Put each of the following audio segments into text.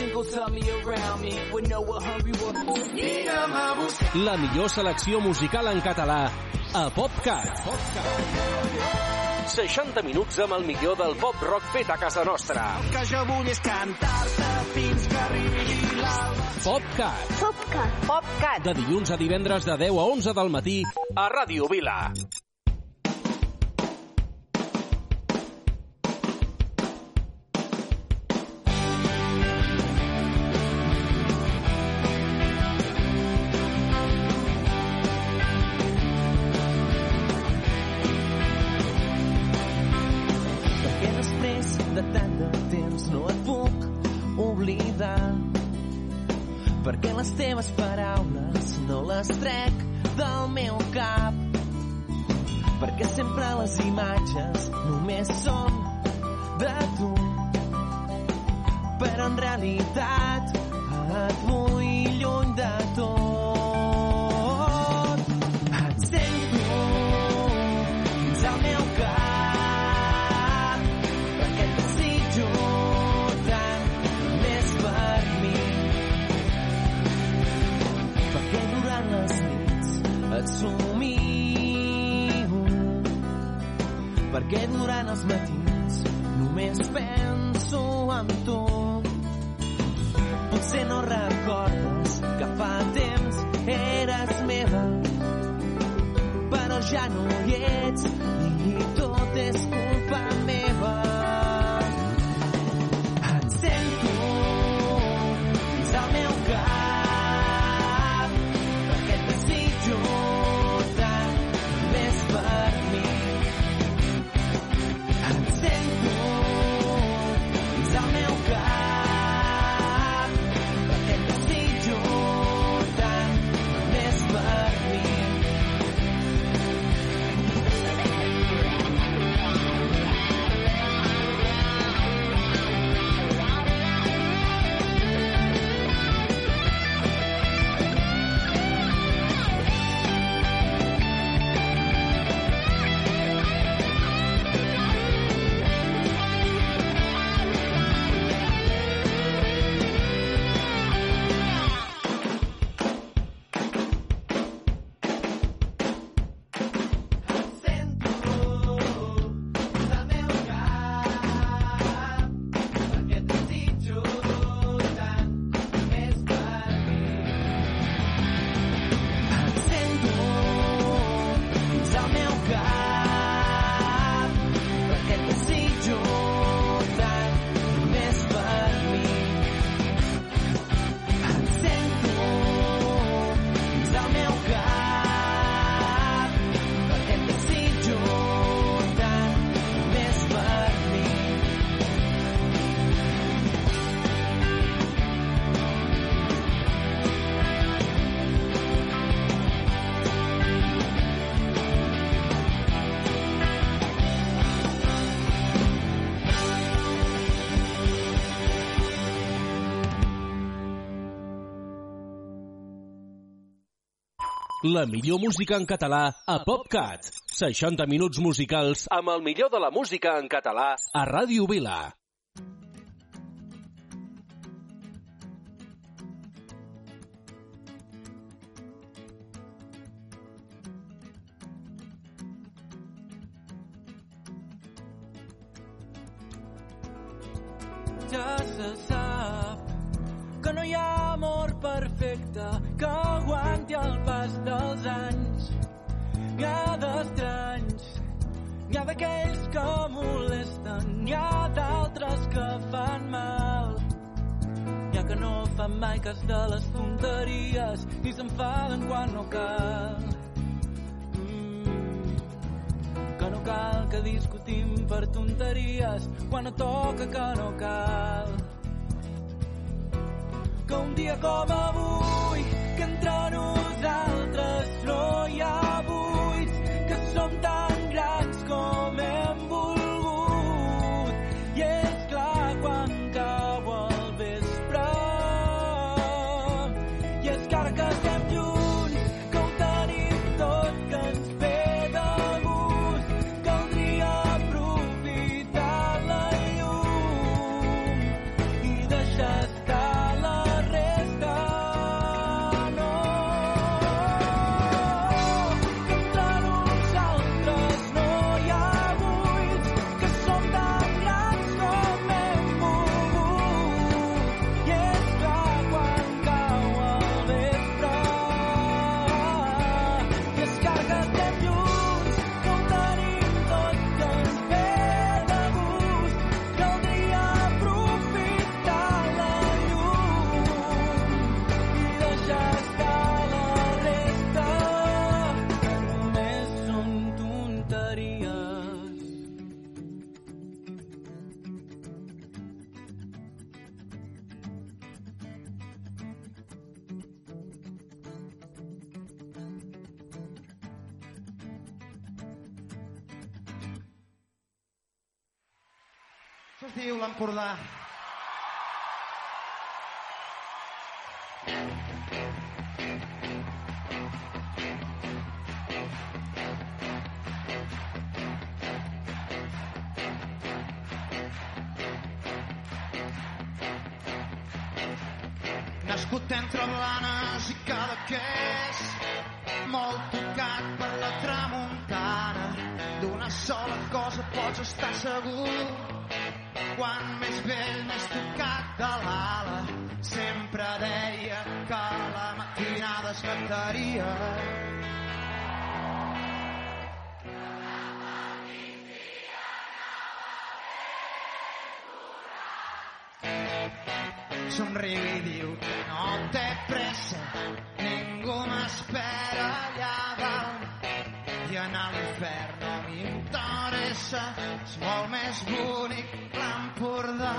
single tummy around me would know what hungry was. La millor selecció musical en català a PopCat. 60 minuts amb el millor del pop rock fet a casa nostra. El que jo vull és cantar-te fins que arribi l'alba. PopCat. PopCat. PopCat. De dilluns a divendres de 10 a 11 del matí a Ràdio Vila. Perquè les teves paraules no les trec del meu cap. Perquè sempre les imatges només són de tu. Però en realitat et vull lluny de tot. Et sento dins el meu cap. Perquè et desitjo tant més per mi. Perquè durant les nits et somio. Perquè durant els matins només penso en tu. Potser no recordes que fa temps eres meva, però ja no hi ets i tot és culpa meva. Et sento dins el meu cap. La millor música en català a PopCat. 60 minuts musicals amb el millor de la música en català a Ràdio Vila. Ja se sap que no hi ha amor perfecte que aguanti el pas dels anys. N'hi ha d'estranys, n'hi ha d'aquells que molesten, n'hi ha d'altres que fan mal. N'hi ha que no fan mai cas de les tonteries i s'enfaden quan no cal. Que no cal que discutim per tonteries quan no toca que no cal. Que un dia com avui, que entre nosaltres no hi ha buits, que som tan grans com hem volgut. I és clar quan cau el vespre, i és que ara que estem junts, que ho tenim tot, que ens ve de gust, caldria aprofitar la llum i deixar estar Això es diu l'Empordà. Nascut entre blanes i Cadaqués, molt tocat per la tramuntana, d'una sola cosa pots estar segur, quan més vell més tocat de l'ala, sempre deia que la matinada es cantaria. Somriu i diu que no té pressa, ningú m'espera allà dalt, i anar a l'infern no m'interessa, és molt més bonic l'Empordà.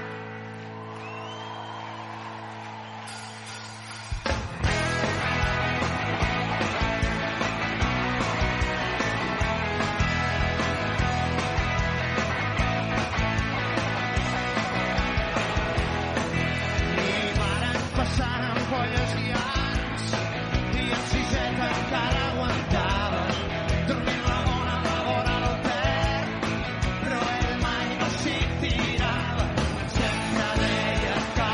Però ell mai no s'hi tirava, sempre deia que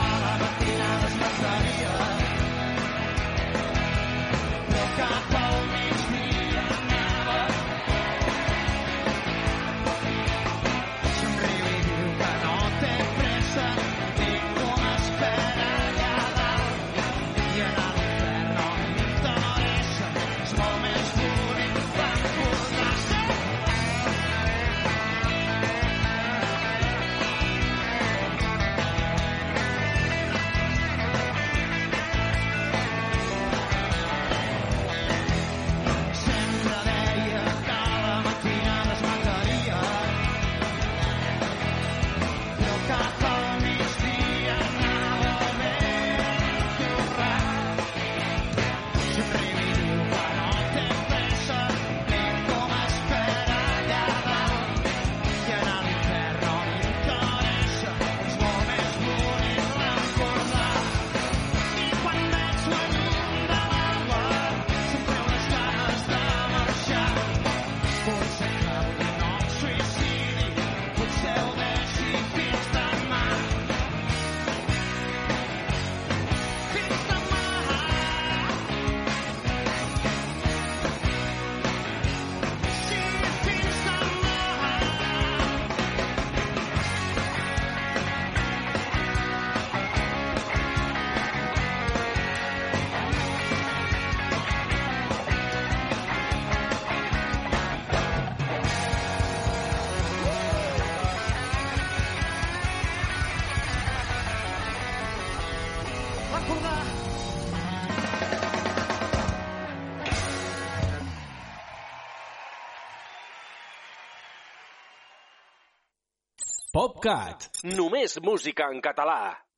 PopCat. Només música en català.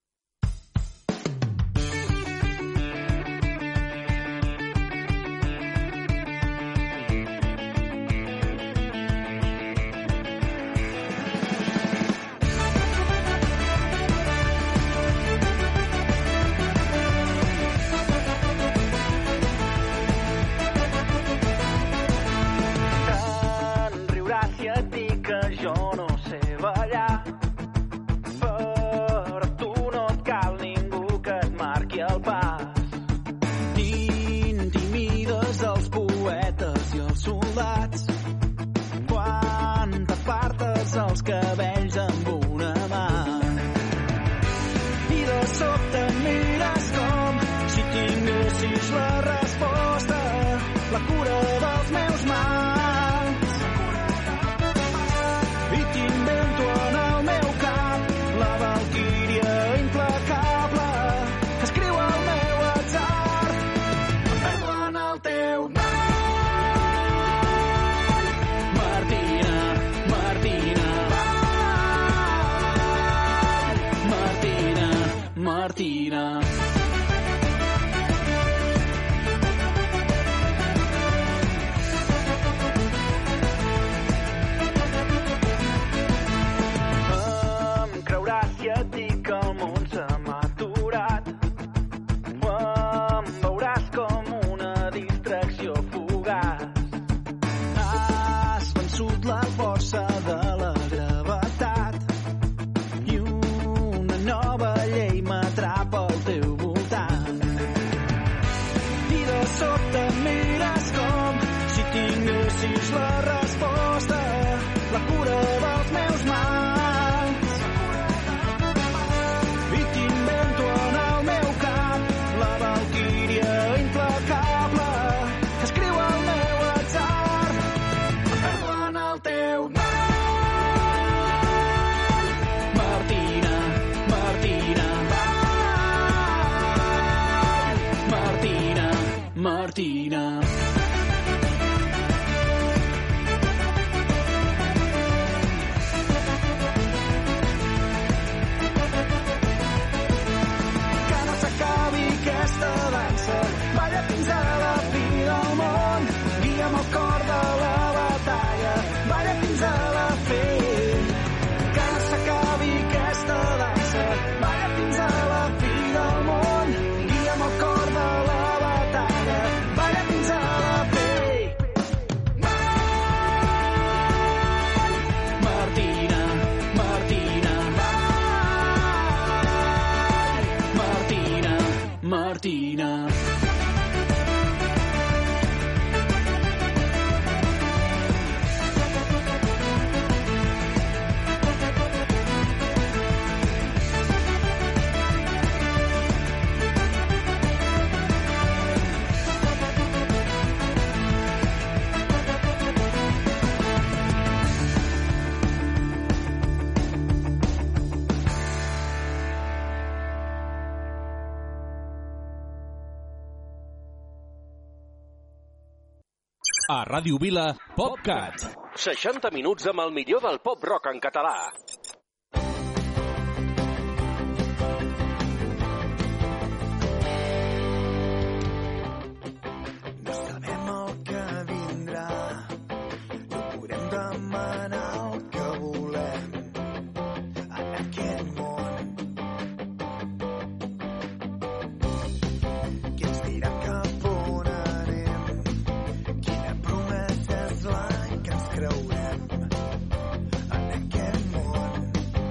Els cabells amb una mà i de sobte mires com si tinguessis la resposta, la cura dels meus mals, i t'invento en el meu cap la valquíria implacable que escriu el meu atzar, em perdo en el teu nom. Martina. dansa. Balla fins a la fi del món, guia'm el cor de la batalla. Balla fins a la fi, que no s'acabi aquesta dansa. Balla fins a la fi del món, guia'm el cor de la batalla. Balla fins a la fi. Martina, Martina, Martina, Martina. A Ràdio Vila, PopCat. 60 minuts amb el millor del pop-rock en català. No sabem el que vindrà, no podem demanar el que volem en aquest món. Qui ens dirà cap on anem? Quina promesa és la que ens creurem en aquest món?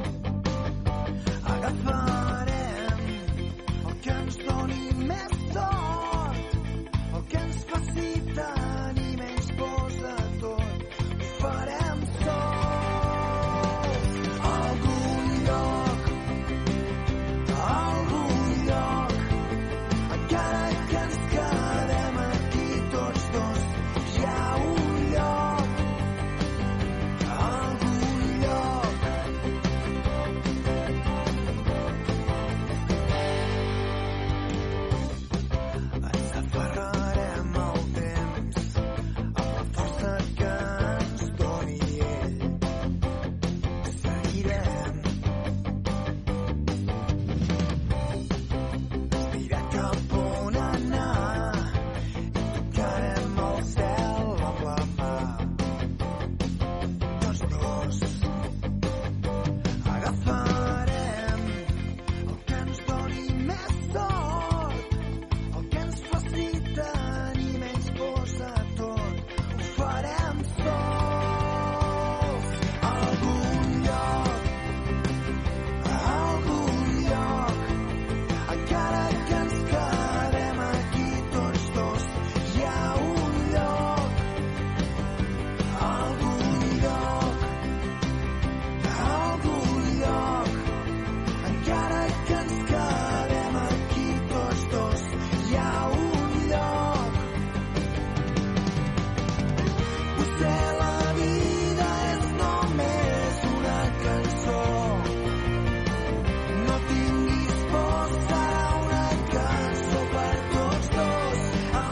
Agafarem el que ens doni més sort, el que ens faci tenir menys pors de tot. Ho farem sols. Algun lloc, encara que ens quedem aquí tots dos, hi ha un lloc, algun lloc. Ens aferrarem al temps amb la força que ens doni ell. Seguirem. Ens dirà cap on anar i tocarem el cel amb la mà. Tots dos agafarem el que ens doni més sort, el que ens faci tenir menys pors de tot. Ho farem sols. Algun lloc, encara que ens quedem aquí tots dos, hi ha un lloc, algun lloc, encara que ens quedem aquí tots dos, hi ha un lloc. Potser la vida és només una cançó, no tinguis por, serà una cançó per tots dos.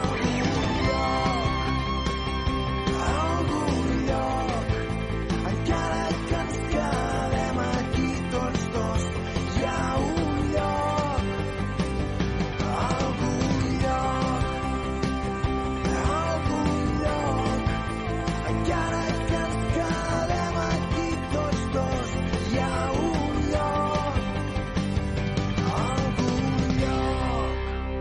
Algun lloc, encara que ens quedem aquí tots dos, hi ha un lloc, algun lloc, encara que ens quedem aquí tots dos, hi ha un lloc, algun lloc.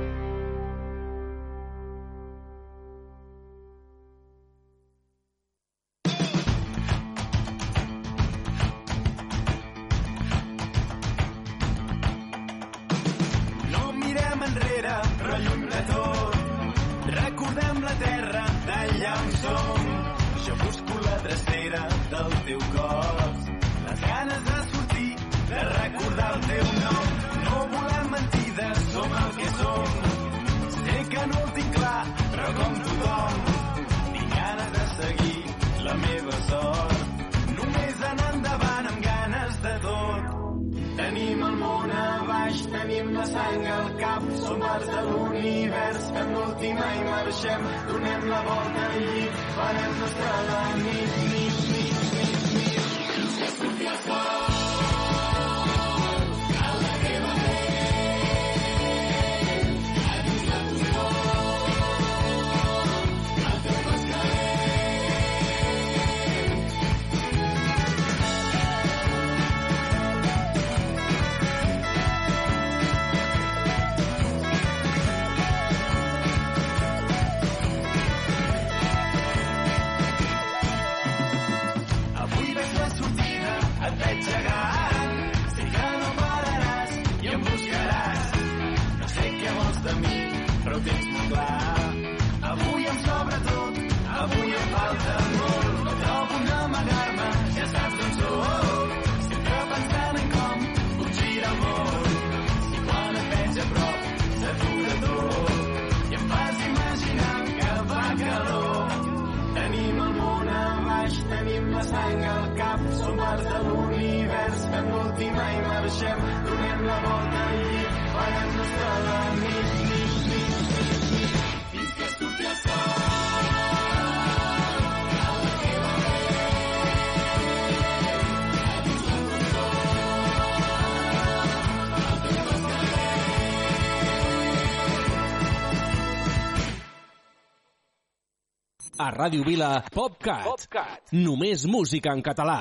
No mirem enrere, però lluny de tot. Recordem la terra d'allà on som. Jo busco la drecera del teu cos. Les ganes de sortir, de recordar el teu nom. No volem mentides, som el que som. Sé que no ho tinc clar, però com tothom, tinc ganes de seguir la meva sort. Només anar endavant amb ganes de tot. Tenim el món a baix, tenim la sang al cap, som arts de l'univers, fem l'última i marxem, donem la volta al llit, farem nostra la nit, nit, nit, nit, nit. Que surti el sol, cal la teva pell, a dins la tens molt clar. Avui em sobra tot, avui em falta molt. No trobo on amagar-me, ja saps on sóc. Sempre pensant en com puc girar el món. Si quan et veig a prop s'atura tot i em fas imaginar que fa calor. Tenim el món a baix, tenim la sang al cap. Som parts de l'univers que en l'última hi marxem. Donem la volta al llit, pagant-nos tot la nit. Fins que surti el sol. A Ràdio Vila, PopCat. Només música en català.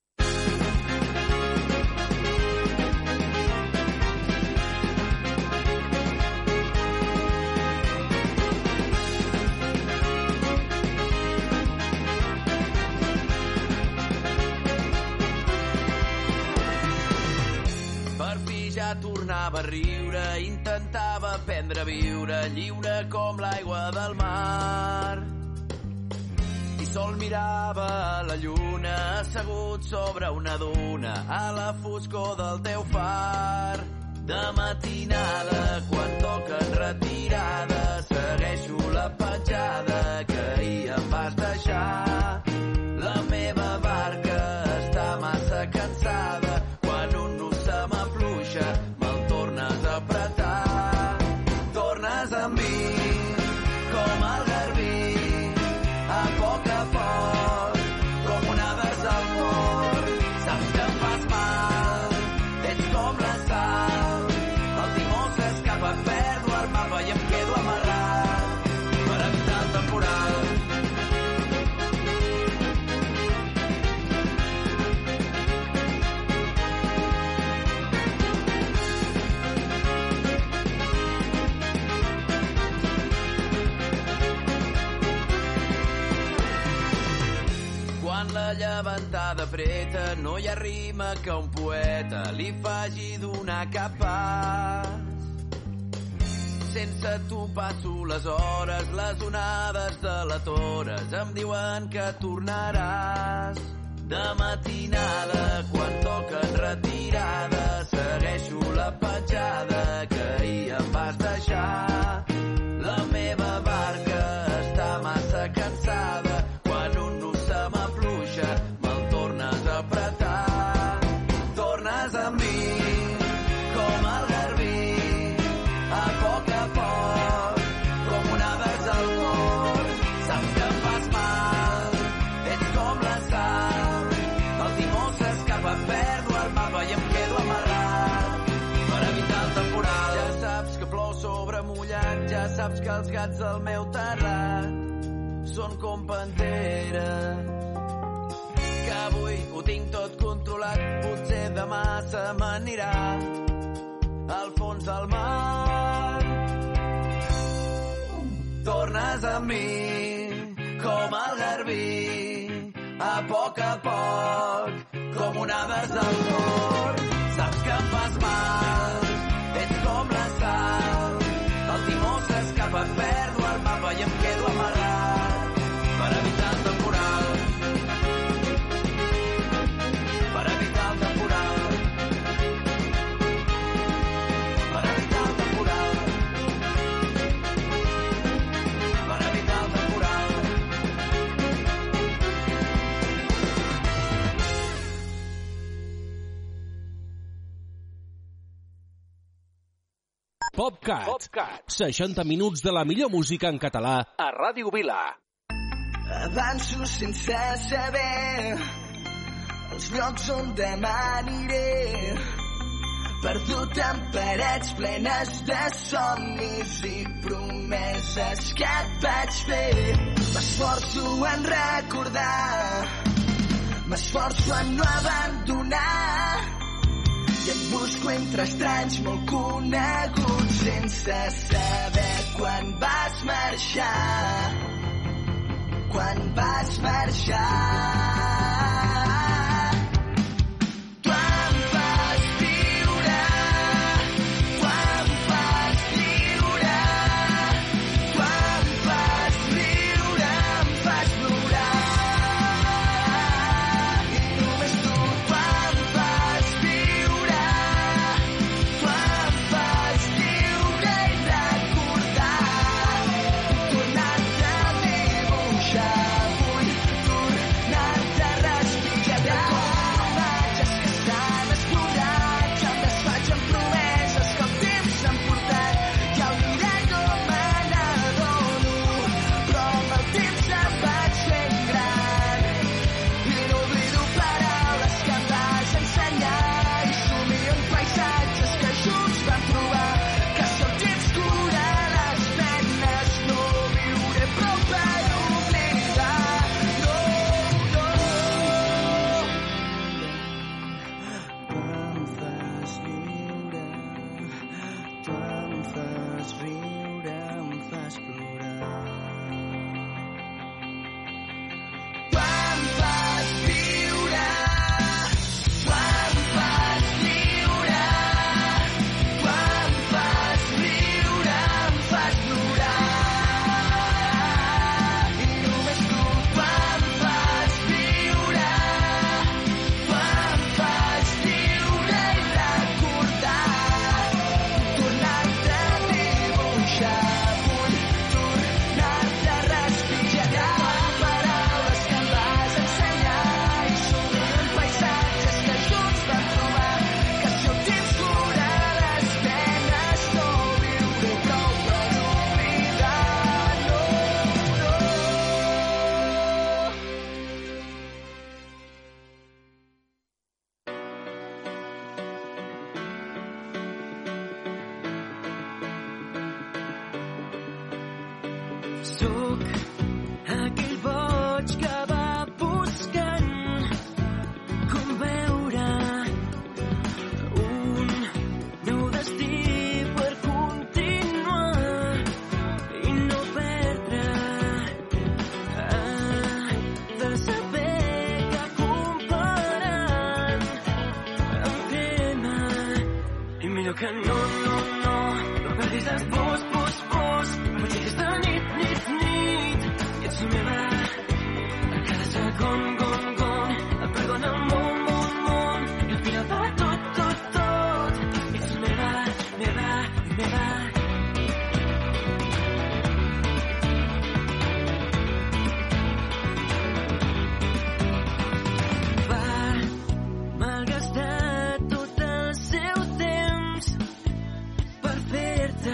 Per fi ja tornava a riure, intentava aprendre a viure lliure com l'aigua del mar. I sol mirava la lluna assegut sobre una duna a la foscor del teu far. De matinada, quan toquen retirada, segueixo la petjada que ahir em vas deixar. La meva barca està massa cansada, quan un nus se m'afluixa me'l tornes a apretar. Tornes amb mi com el garbí, a poc, com onades al port. Saps que em fas mal, ets com la sal. El timó s'escapa, perdo el mapa i em quedo amarrat per evitar el temporal. Quan la llevantada preta, no hi ha rima que un poeta li faci donar cap pas. Sense tu passo les hores, les onades de la Tores em diuen que tornaràs. De matinada, quan toquen retirada, segueixo la petjada que ahir em vas deixar. La meva barca està massa cansada, quan un nus se m'afluixa me'l tornes a apretar. Tornes amb mi com el garbí, a poc, com onades al port. Saps que em fas mal, ets com la sal. El timó s'escapa, perdo el mapa i em quedo amarrat per evitar el temporal. Ja saps que plou sobre mullat, ja saps que els gats del meu terrat són com panteres, que avui ho tinc tot controlat. Potser demà se m'anirà al fons del mar. Tornes amb mi com el garbí, a poc, com onades al port. Saps que em fas mal, ets com la sal. El timó s'escapa, perdo el mapa i em quedo amarrat per evitar el temporal. Per evitar el temporal. Per evitar el temporal. Per evitar el temporal. PopCat. 60 minuts de la millor música en català a Ràdio Vila. Avanço sense saber els llocs on demà aniré, perdut en parets plenes de somnis i promeses que et vaig fer. M'esforço en recordar, m'esforço en no abandonar, i et busco entre estranys molt coneguts sense saber quan vas marxar, quan vas marxar. Tu em fas viure, tu em fas lliure, Sóc aquell boig que va buscant com veure un nou destí per continuar i no perdre. De saber que comparant em crema i millor que no perdis les pors, potser aquesta nit i ets meva a cada segon, et perdo en el món i al final va tot ets meva va malgastar tot el seu temps per fer-te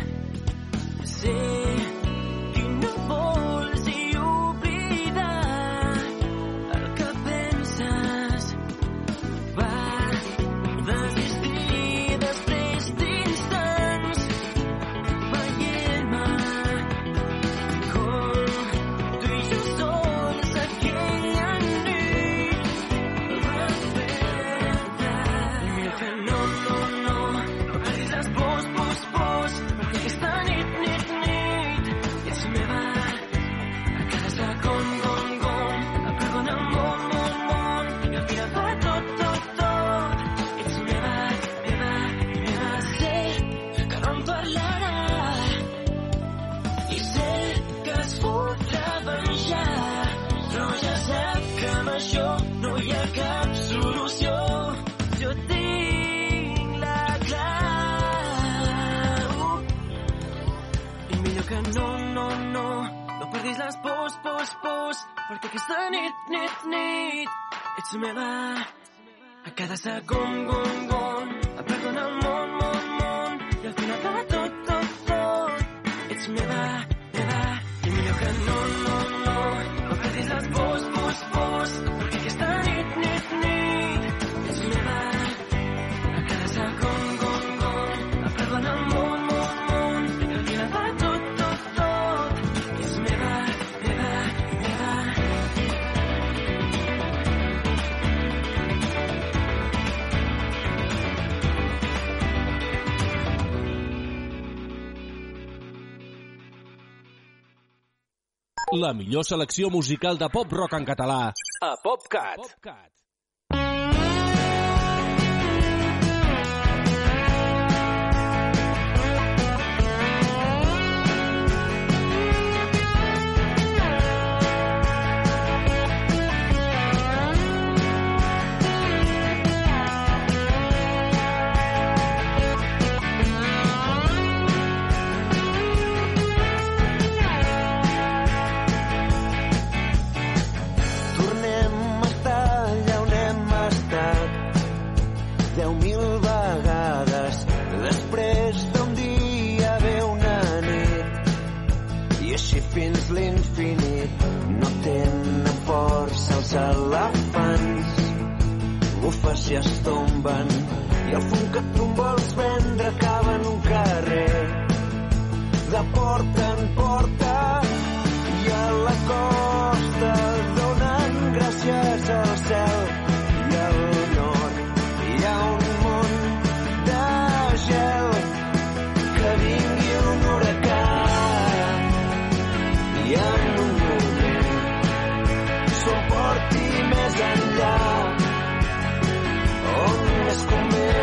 ser qui no vols i oblidar el que penses. Va desistir després d'instants veient-me com tu i jo sols aquella nit vam perdre. I mira que no perdis les pors, perquè aquesta nit ets meva a cada segon, em perdo en el món i al final va tot ets meva. Sé que no em parlarà i sé que es fotrà venjar, però ja sap que amb això no hi ha cap solució. Jo tinc la clau i millor que no perdis les pors, perquè aquesta nit ets meva a cada segon, em perdo en el món i al final va tot ets meva i millor que no perdis les pors, perquè aquesta nit ets meva a cada segon, em perdo en el món i al final va tot ets meva. La millor selecció musical de pop-rock en català a PopCat. Tornem a estar allà on hem estat 10.000 vegades. Després d'un dia ve una nit i així fins l'infinit. No tenen força els elefants, bufes i es tomben i el fum que tu em vols vendre acaba en un carrer de porta en porta i a la costa donen gràcies al cel i al nord hi ha un món de gel. Que vingui un huracà i en un moment s'ho porti més enllà on més convé.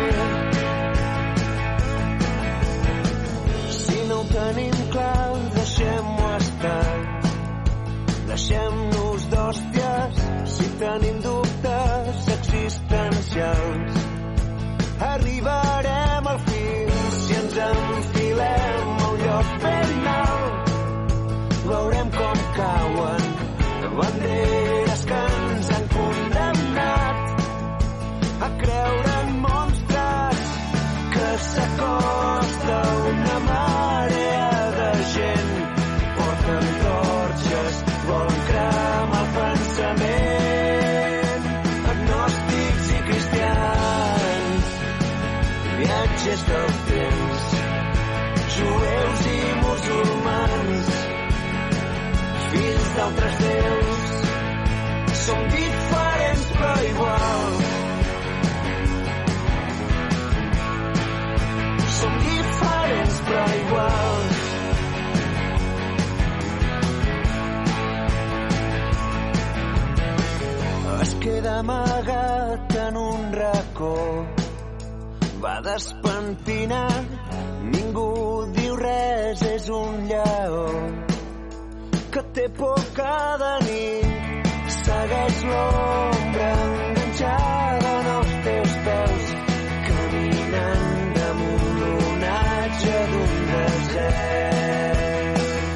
Si no ho tenim clar, deixem-ho estar. Deixem-nos d'hòsties si tenim dubtes existencials. Arribarem al fil si ens enfilem a un lloc ben alt. Veurem com cauen banderes que ens han condemnat a creure en monstres que s'acosta una marea de gent. Porten torxes, volen cremar el pensament. Agnòstics i cristians, viatgers del temps, jueus i musulmans, d'altres déus. Som diferents però iguals. Som diferents però iguals. Es queda amagat en un racó, va despentinat, ningú diu res, és un lleó que té por cada nit. Segueix l'ombra enganxada en els teus peus, caminant damunt l'onatge d'un desert.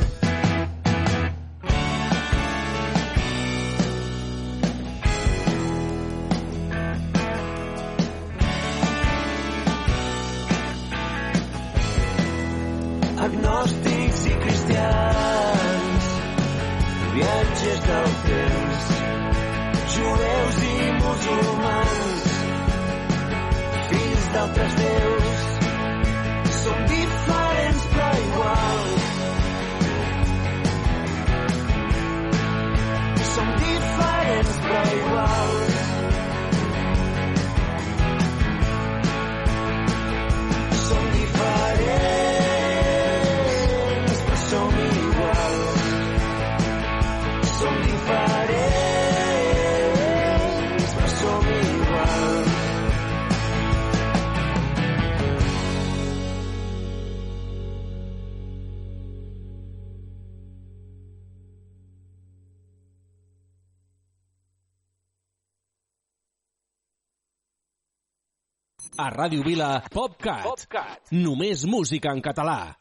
Agnòstics i cristians, viatgers del temps, jueus i musulmans, fills d'altres déus. Som diferents però iguals. Som diferents però iguals. Som diferents però som iguals. Som diferents però som iguals. A Ràdio Vila, PopCat. Només música en català.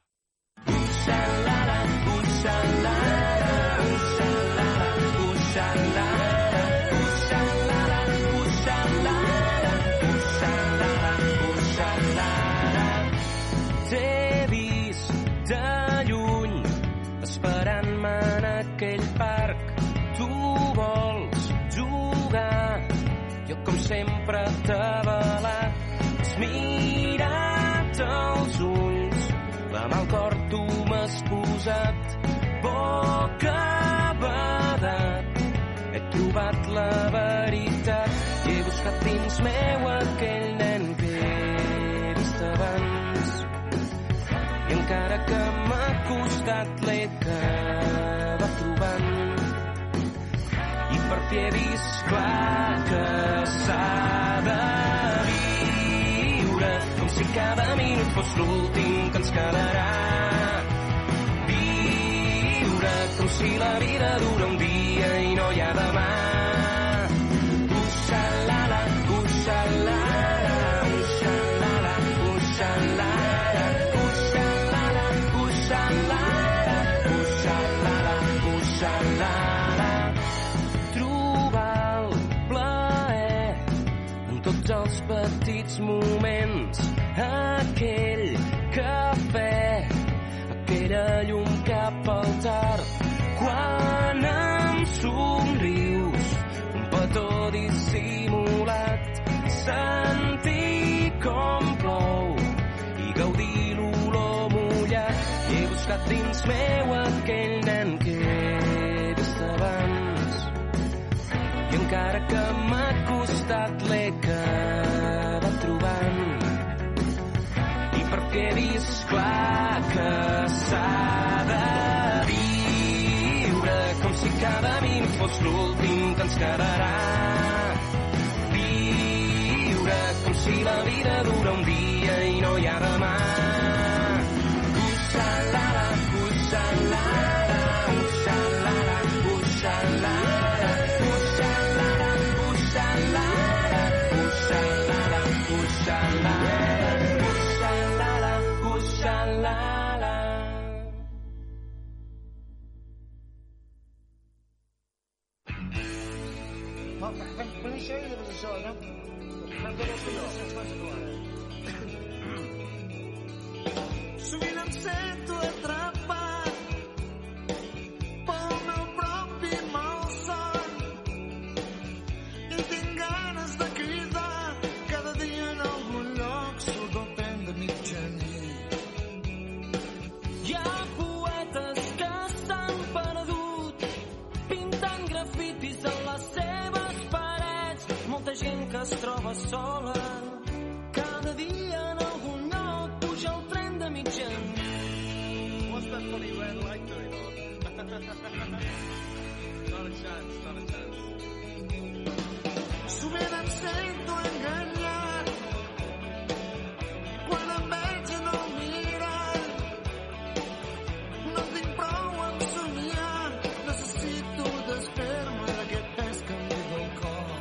T'he vist de lluny, esperant-me en aquell parc. Tu vols jugar, jo com sempre t'he avalat. Has mirat els ulls, amb el cor tu m'has posat boca badat. He trobat la veritat i he buscat dins meu aquell nen que he vist abans. I encara que m'ha costat l'he acabat trobant. I per fi he vist clar que s'ha de viure com si cada minut fos l'últim que ens quedarà. Viure com si la vida dura un dia i no hi ha demà. Uxalala, uxalala, uxalala, uxalala, uxalala, uxalala, uxalala, uxalala. Trobar el plaer en tots els petits moments, aquell cafè, aquella llum cap al tard, quan em somrius, un petó dissimulat, sentir com plou i gaudir l'olor mullat. I he buscat dins meu aquell nen que he vist abans. I encara que m'ha costat l'he acabat trobant. I per fi he vist clar que s'ha de viure com si cada minut fos l'últim que ens quedarà. Viure com si la vida dura un dia i no hi ha demà. Uxalala, uxalala, uxalala, uxalala, uxalala, uxalala, uxalala, uxalala, uxalala, uxalala. When I show you there was a show, no? Sovint em sento atrapat pel meu propi malson i tinc ganes de cridar cada dia en algun lloc surt el tren de mitjanit. Hi ha poetes que s'han perdut sola. Cada dia en algun lloc puja el tren de mitjanit. What's that funny red light doing on? Not a chance, not a chance. Sovint em sento enganyat quan em veig en el mirall. No tinc prou en somiar, necessito desfer-me d'aquest pes que em diu el cor.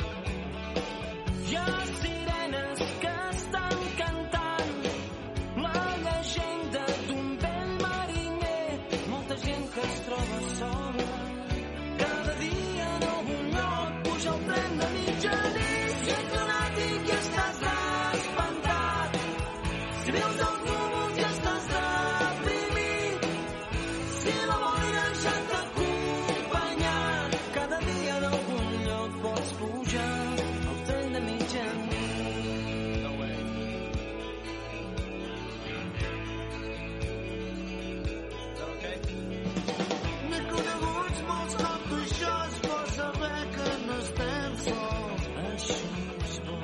Hi ha sirenes que estan cantant la llegenda d'un vell mariner, molta gent que es troba sola. Cada dia en algun lloc puja el tren de mitjanit. Si ets lunàtic i estàs espantat, si veus els núvols i estàs deprimit, si la boira ja t'ha acompanyat, cada dia en algun lloc pots pujar al tren de mitjanit. No way. Is that okay? N'he coneguts molts com tu, això és bo saber que no estem sols. Això és bo.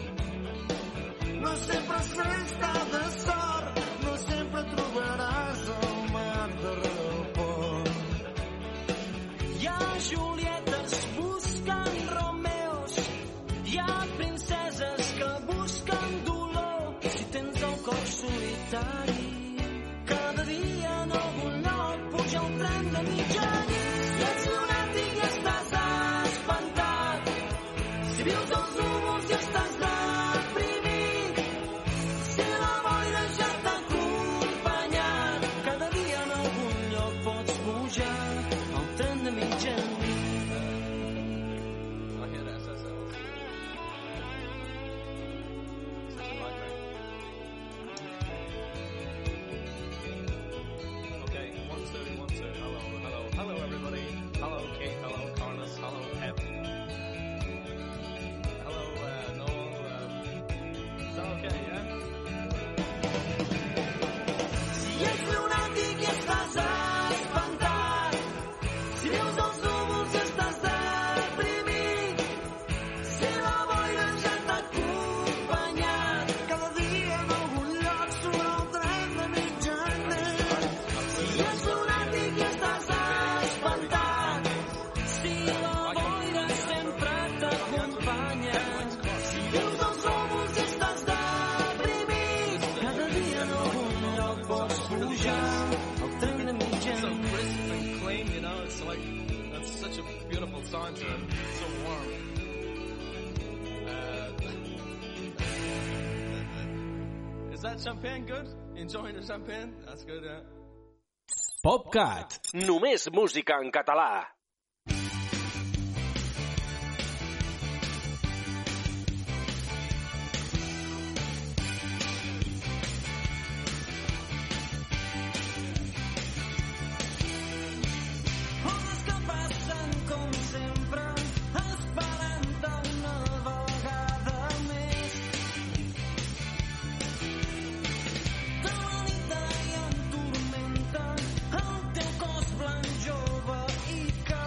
No sempre s'està de sort, no sempre trobaràs el mar darrere del pont. Hi ha Julietes buscant Romeos, hi ha princeses que busquen dolor. Si tens el cor solitari, cada dia en algun lloc puja el tren de mitjanit. Si ets lunàtic i estàs espantat, si vius els núvols i estàs deprimit, si la boira ja t'ha acompanyat, cada dia en algun lloc pots pujar al tren de mitjanit. I hear the SSLs. Such a nightmare. Okay, 1, 2, 1, 2. Hello, hello, hello everybody. Hello Kate, hello Carlos, hello Pep. Hello Noel. Is that okay, yeah? Si ets lunàtic i estàs espantat, si veus els núvols i estàs deprimit, si la boira ja t'ha acompanyat, Cada dia en algun lloc surt el tren de mitjanit. si ets lunàtic i estàs espantat, si la boira sempre t'acompanya, si veus els núvols i estàs deprimit, cada dia en algun lloc pots pujar al tren de So mitjanit. crisp and clean, you know, it's like, that's such a beautiful sound to it. So warm. Is that champagne good? Enjoying the champagne? That's good, yeah. PopCat. Només música en català. Coses que passen com sempre, esperant-te una vegada més. De la nit i en tormenta, el teu cos blanc jove i que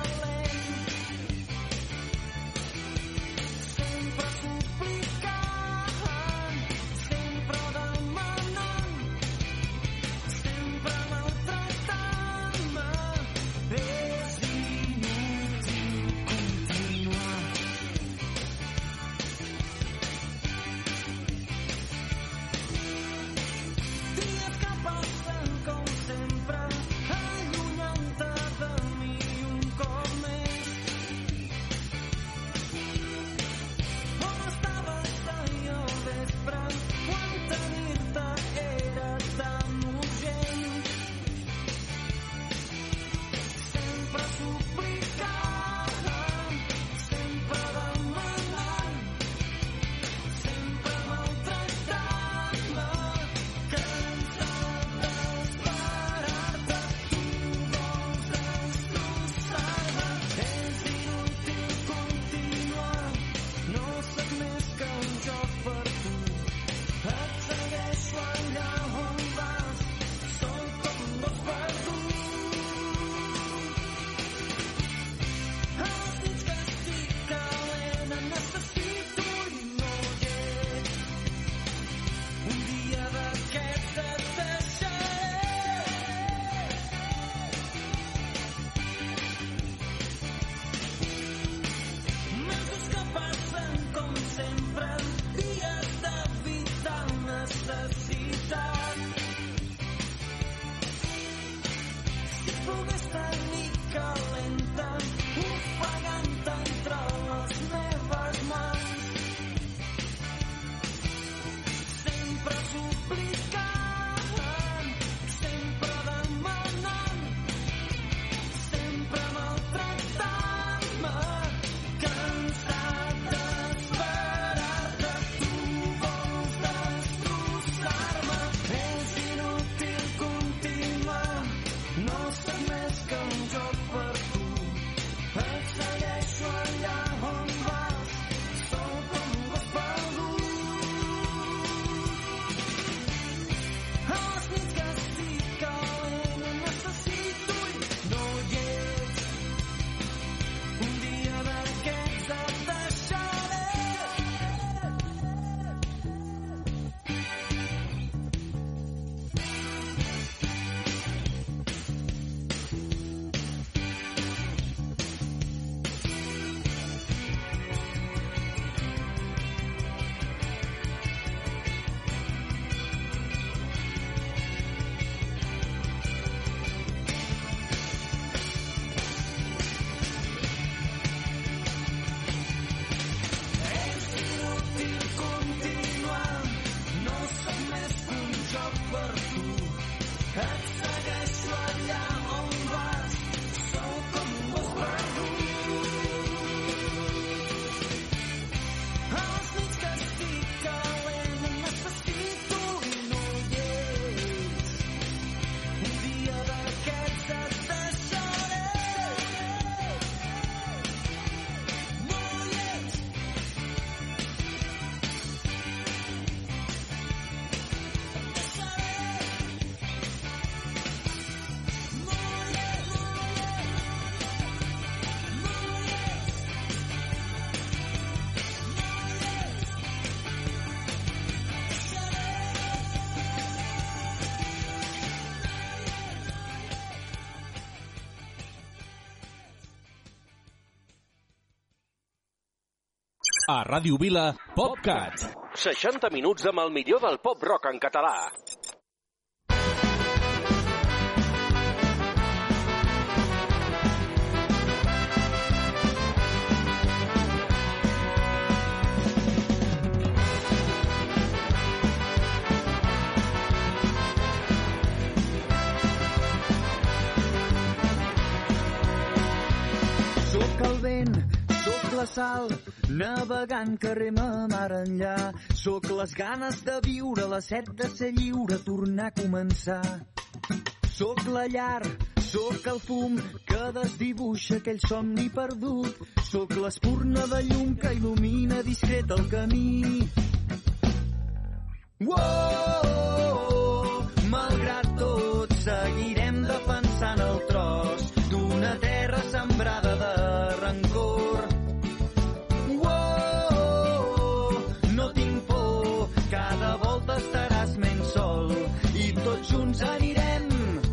A Ràdio Vila, PopCat. 60 minuts amb el millor del pop-rock en català. Soc el vent, soc la sal, navegant carrer mar enllà. Soc les ganes de viure, la set de ser lliure, tornar a començar. Soc la llar, soc el fum que desdibuixa aquell somni perdut. Soc l'espurna de llum que il·lumina discret el camí. Malgrat tot, seguirem defensant el tros d'una terra sembrada de rancor. No tinc por, cada volta estaràs menys sol i tots junts anirem.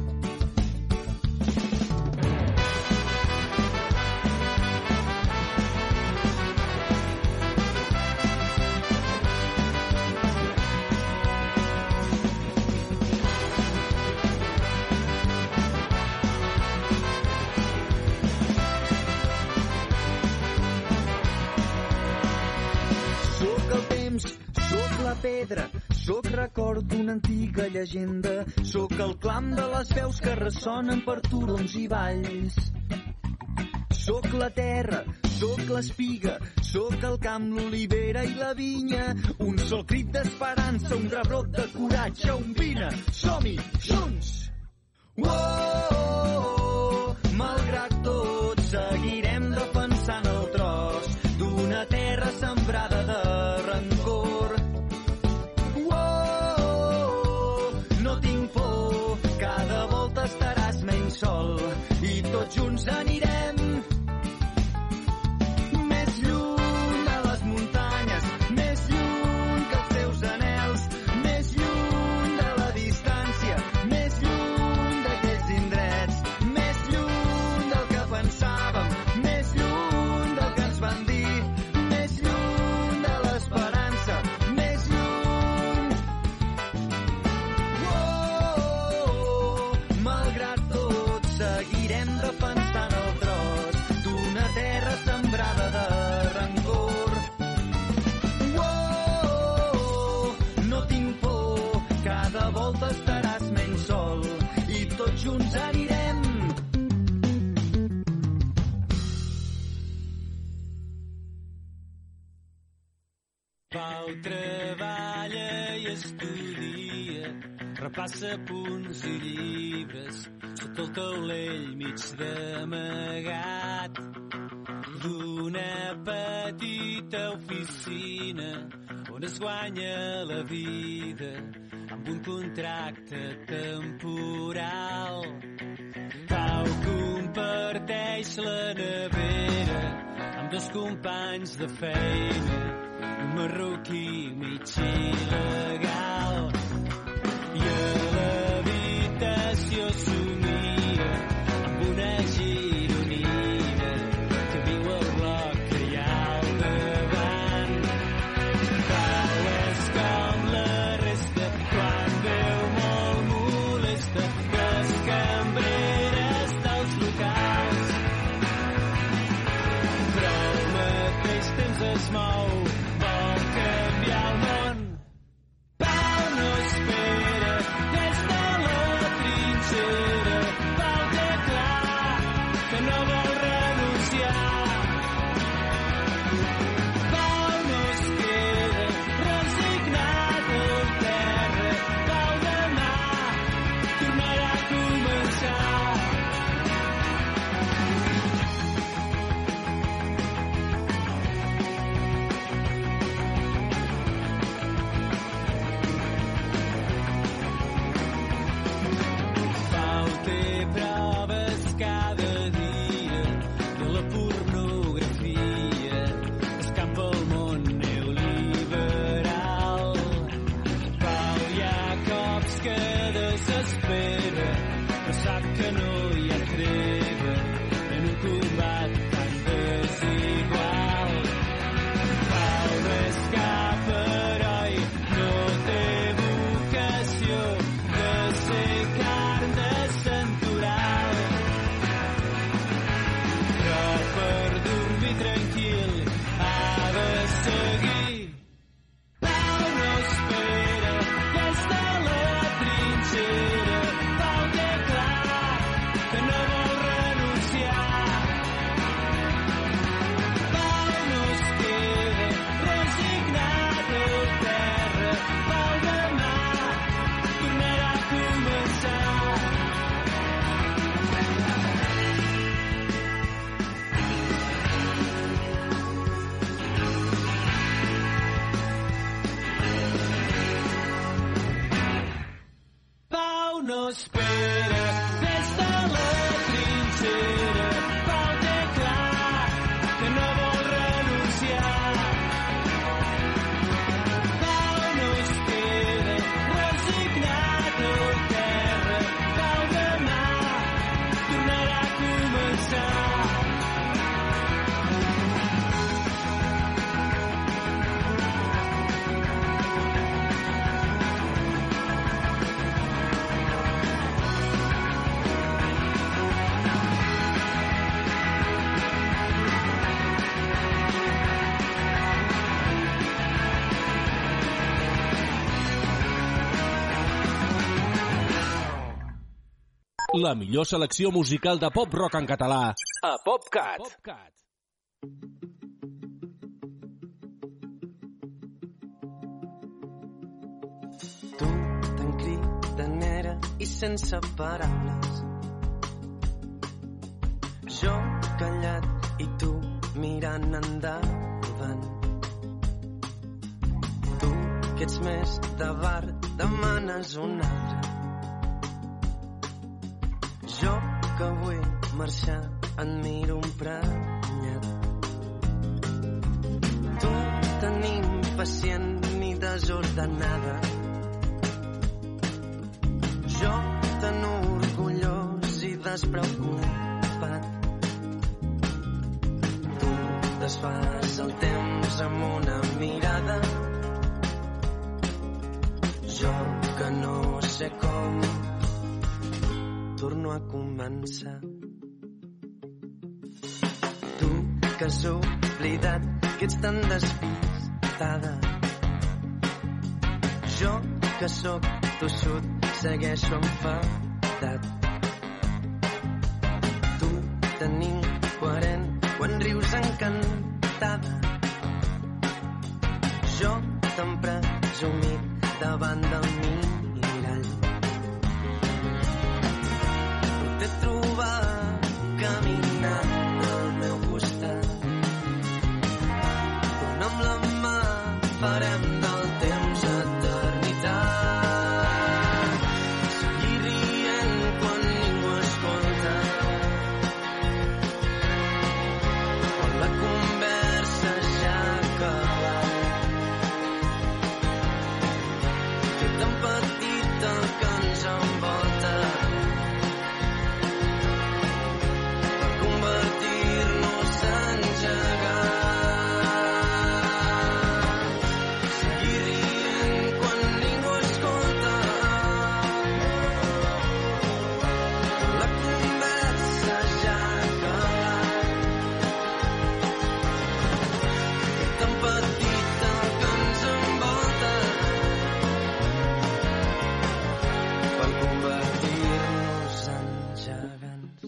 Soc la pedra, soc record d'una antiga llegenda, soc el clam de les veus que ressonen per turons i valls. Soc la terra, soc l'espiga, soc el camp, l'olivera i la vinya, un sol crit d'esperança, un rebrot de coratge, un vine, som-hi, junts! Malgrat tot, seguirem defensant el tros d'una terra sembrada de rancor. No tinc por, cada volta estaràs menys sol i tots junts anirem. Més lluny de les muntanyes, més lluny que els teus anhels, més lluny de la distància, més lluny d'aquells indrets, més lluny del que pensàvem, més lluny del que ens van dir, més lluny de l'esperança, més lluny. Malgrat tot, seguirem defensant el tros d'una terra sembrada de rancor. No tinc por, cada volta estaràs menys sol i tots junts anirem. Pau treballa i estudia, repassa punts i llibres, sota el taulell mig d'amagat d'una petita oficina on es guanya la vida amb un contracte temporal. Pau comparteix la nevera amb dos companys de feina, un marroquí mig il·legal, i a l'habitació somia amb una gironina que viu al bloc que hi ha al davant. Pau és com la resta quan veu molt molesta les cambreres dels locals, però al mateix temps es mou, vol canviar el món. Pau no espera des de la trinxera, Pau té clar que no vol renunciar. Pau no es queda resignat al terra, Pau demà tornarà a començar. Pau té proves cada dia de la pornografia, escampa el món neoliberal. Pau hi ha cops que desespera, però sap que no hi ha treva en un combat tan desigual. Pau no espera des de la trinxera. Pau té clar que no vol renunciar. Pau no es queda resignat al terra. Pau demà tornarà a començar. La millor selecció musical de pop-rock en català a PopCat. Tu tan cridanera i sense paraules. Jo callat i tu mirant endavant. Tu que ets més de bar demanes un altre. Jo que vull marxar en miro un prenyat. Tu tan impacient ni desordenada. Jo tan orgullós i despreocupat. Tu desfas el temps amb una mirada. Jo que no sé com torno a començar. Tu que has oblidat que ets tan despistada. Jo que sóc tossut, segueixo enfadat. Tu tan incoherent quan rius encantada. Jo tan presumit davant del mirall. T'he trobat caminant al meu costat. On amb la mà farem del temps eternitat. Seguir rient quan ningú escolta. Quan la conversa ja ha acabat. Fer tan petit el que ens envolta. Convertir-nos en gegants. Seguir rient quan ningú escolta. La conversa ja ha acabat. És tan petit el que ens envolta. Per convertir-nos en gegants.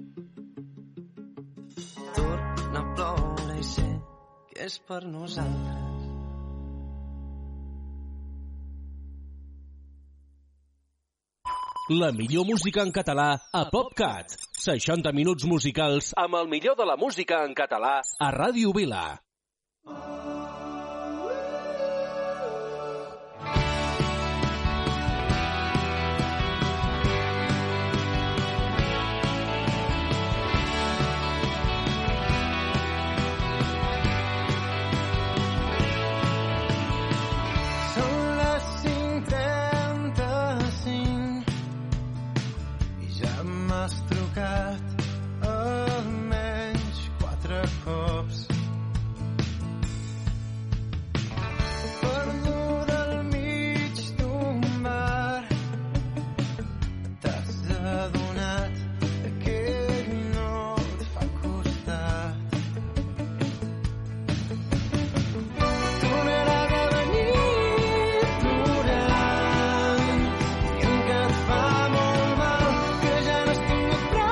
Torna a ploure i sé que és per nosaltres. La millor música en català a PopCat. 60 minuts musicals amb el millor de la música en català a Ràdio Vila. Són les 5:35 i ja m'has trucat almenys 4 cops. Perduda al mig d'un bar, t'has adonat que ell no et fa costat. Tornarà de venir plorant, dient que et fa molt mal, que ja no has tingut prou.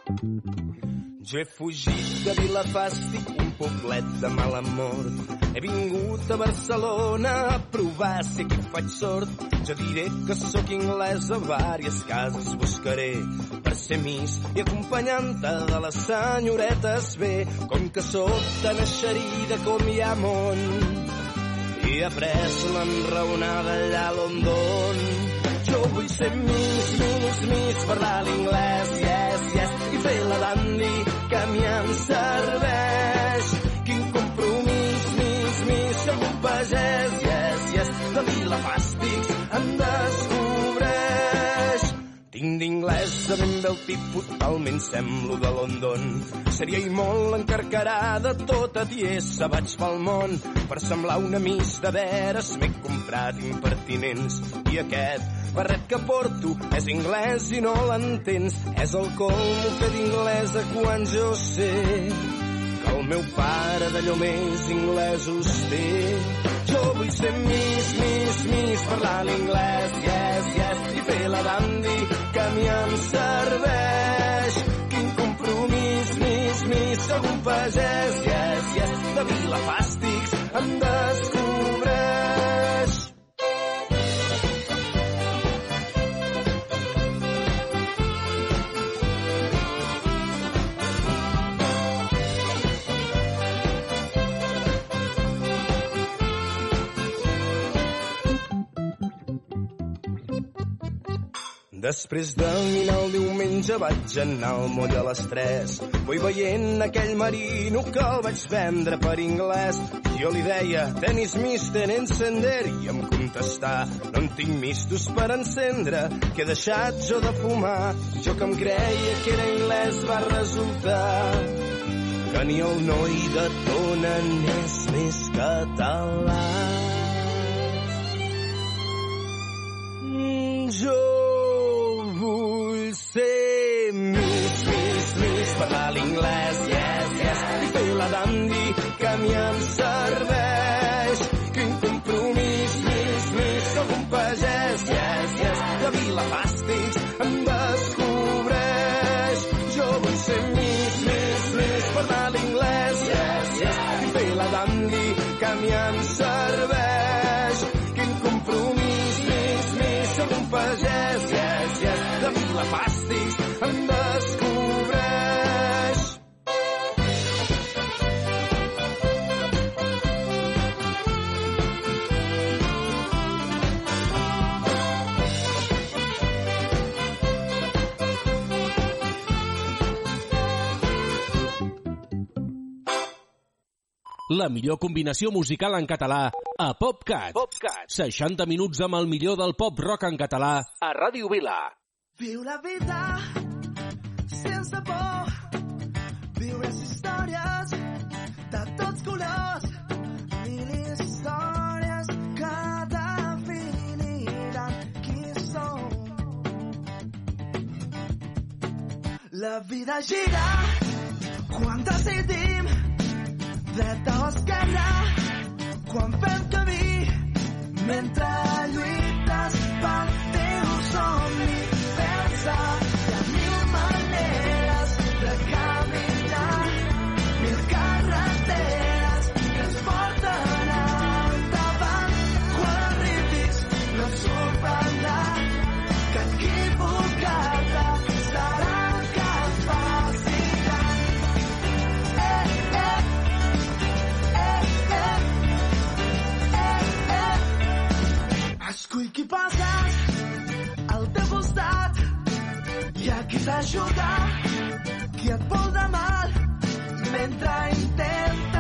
Jo he fugit de Vilafàstic, un poblet de mala mort. He vingut a Barcelona a provar si aquí faig sort. Jo diré que sóc anglès, a vàries cases buscaré per ser miss i acompanyant-te de les senyoretes bé. Com que sóc tan eixerida com hi ha món i he après l'enraonada allà a London. Jo vull ser miss, parlar l'inglès, yes, i fer la dandy que a mi em serveix. Quin compromís, miss, ser un pagès, yes, de Vilafàstics em descobreix. Tinc d'inglès de ben bé el tipus, talment semblo de London. Seria i molt encarcarada, tota tiesa vaig pel món. Per semblar una miss de veres m'he comprat impertinents. I aquest barret que porto és anglès i no l'entens. És el colmo fer d'inglesa quan jo sé que el meu pare d'allò més inglesos té. Jo vull ser miss, parlar l'inglès, yes, i fer la dandy que a mi em serveix. Quin compromís, miss, sóc un pagès, yes, de Vilafàstics em descobreix. Després de dinar el diumenge vaig anar al moll a les 3. Vull veient aquell marino que el vaig vendre per anglès. Jo li deia, tenis mister encender, i em contestà, no en tinc mistos per encendre, que he deixat jo de fumar. Jo que em creia que era anglès va resultar que ni el noi de Tona n'és més català. Jo vull ser miss, parlar l'inglès, yes, i fer la dandy que a mi em serveix. Quin compromís, miss, sóc un pagès, yes, de Vilafàstics em descobreix. Jo vull ser miss, parlar l'inglès, yes, i fer la dandy que a mi em serveix. Quin compromís, miss, sóc un pagès, yes, de Vilafàstics em descobreix. La millor combinació musical en català a PopCat. 60 minuts amb el millor del pop-rock en català a Ràdio Vila. Viu la vida sense por, viu les històries de tots colors, mil històries que definiran qui som. La vida gira quan decidim dreta o esquerra, quan fem camí mentre lluites pel teu somni. Pensa, hi ha mil maneres de caminar, mil carreteres que ens porten endavant. Quan arribis no et sorprendrà que equivocar-te serà el que et faci gran. Escull qui passes al teu costat, hi ha qui t'ajuda, qui et vol de mal mentre intenta